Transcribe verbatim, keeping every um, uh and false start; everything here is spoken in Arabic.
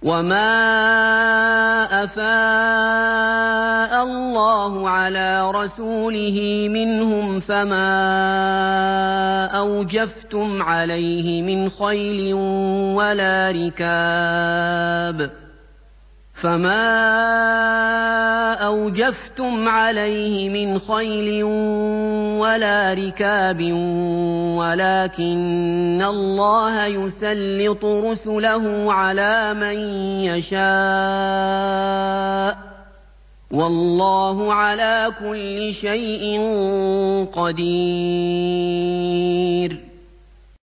وَمَا أَفَاءَ اللَّهُ عَلَىٰ رَسُولِهِ مِنْهُمْ فَمَا أَوْجَفْتُمْ عَلَيْهِ مِنْ خَيْلٍ وَلَا رِكَابٍ فَمَا أَوْجَفْتُمْ عَلَيْهِ مِنْ خَيْلٍ وَلَا رِكَابٍ وَلَٰكِنَّ اللَّهَ يُسَلِّطُ رُسُلَهُ عَلَىٰ مَن يَشَاءُ ۚ وَاللَّهُ عَلَىٰ كُلِّ شَيْءٍ قَدِيرٌ